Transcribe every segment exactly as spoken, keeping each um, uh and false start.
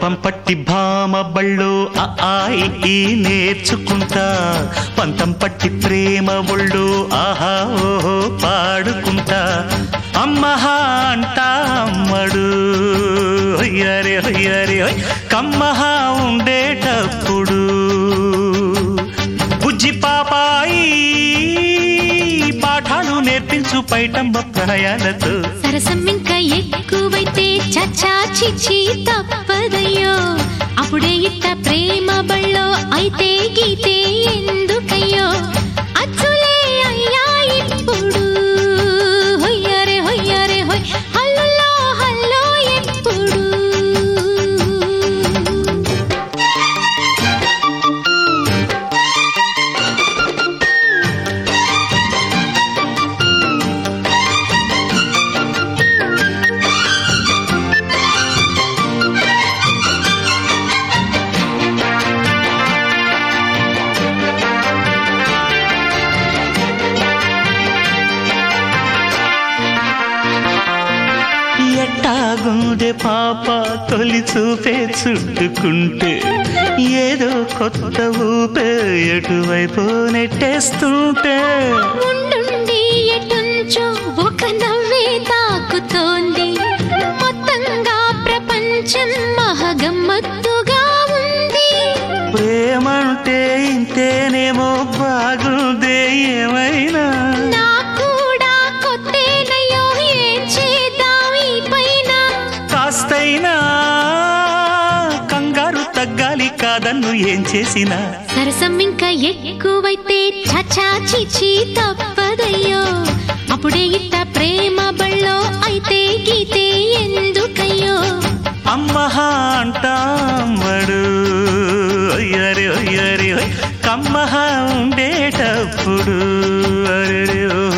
బలపం పట్టి భామ బళ్ళు ఆ ఆ ఇ ఈ నేర్చుకుంటా పంతం పట్టి ప్రేమ ఒళ్ళు ఆహా ఓహో పాడుకుంటా అమ్మహా అంటా అమ్మడు హొయ్యరే హొయ్యరే హొయ్ కమ్మహా ఉండేటప్పుడు బుజ్జి పాపాయి పాఠాలు నేర్పించు పైటమ్మ ప్రాయాలతో సరసం ఇంకా ఎక్కువైతే చచ్చా చిచి తప్పదయ్యో అప్పుడే ఇట్ట ప్రేమ బళ్ళో అయితే గీతే ఎందుకయ్యో అచ్చులే అయ్యా ఇప్పుడు హొయ్యరే హొయ్యరే హొయ్ హల్లులో హల్లో ఎప్పుడు ఎట్టాగుండే పాప తొలి చూపే చుట్టుకుంటే ఏదో కొత్త ఊపే ఎటువైపు నెట్టేస్తుంటే ఉండుండి ఎటుంచో ఒక నవ్వే తాకుతోంది మొత్తంగా ప్రపంచం మహగమ్మత్తుగా ఉంది ప్రేమంటే ఇంతేనేమో బాగుందే ఏమైనా కాస్తైనా కంగారు తగ్గాలి కాదన్ను ఏం చేసినా సరసం ఇంకా ఎక్కువైతే చచా చిచి తప్పదయ్యో అప్పుడే ఇట్ట ప్రేమ బళ్ళో అయితే గీతే ఎందుకయ్యో అమ్మహా అంటామడు అయ్యరే అయ్యరే కమ్మహా ఉండేటప్పుడు అరే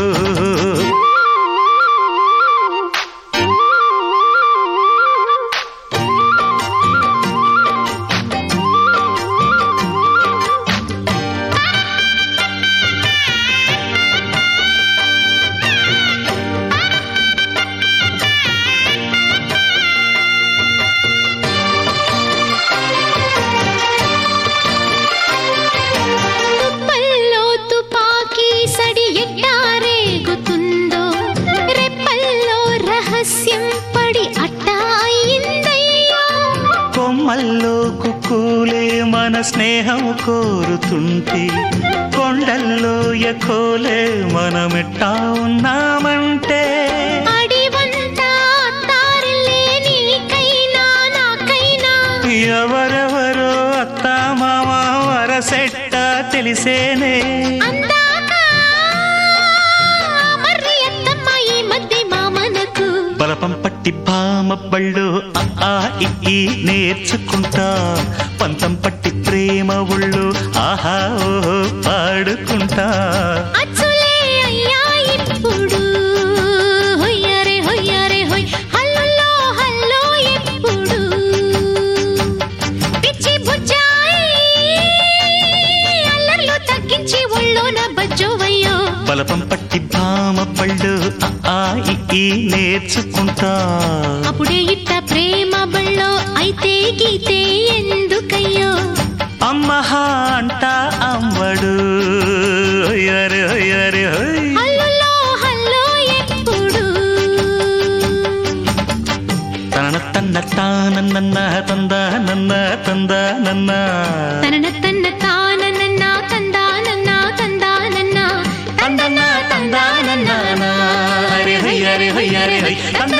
కొమ్మల్లో కుక్కూలే మన స్నేహం కోరుతుంటే కొండల్లో ఎకోలే మనమెట్టా ఉన్నామంటే ఎవరెవరో అత్త మామ వరసెట్ట తెలిసేనే బలపం పట్టి భామ బళ్ళు ఆ ఇ ఈ నేర్చుకుంటా పంతం పట్టి ప్రేమ ఒళ్ళు ఆహా ఓహో పాడుకుంటా అచ్చులే అయ్యా ఇప్పుడు హొయ్యరే హొయ్యరే హొయ్ హల్లులో హల్లో ఎప్పుడు పిచ్చి బుజ్జాయి అల్లర్లు తగ్గించి ఒళ్ళోన బజ్జోవయ్యో బలపం పట్టి భామ బళ్ళు ఆ ఇ ఈ నేర్చుకుంటా అప్పుడే ఇట్ట ప్రేమ బళ్ళో అయితే గీతే ఎందుకయ్యో అమ్మహా అంటా అమ్మడు హొయ్యరే హొయ్యరే హొయ్ హల్లులో హల్లో ఎప్పుడు తన తన్న తానన్న తందా నన్న తందా నన్న తనన తన్న తానన్న తందా నన్న తందా నన్న తందన్న తందా నన్న హరి హరి హరి హరి హరి